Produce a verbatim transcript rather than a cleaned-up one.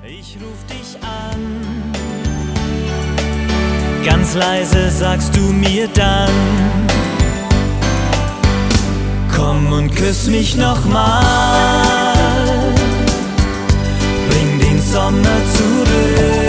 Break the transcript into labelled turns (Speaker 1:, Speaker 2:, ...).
Speaker 1: Ich ruf dich an, ganz leise sagst du mir dann, komm und küss mich nochmal, bring den Sommer zurück.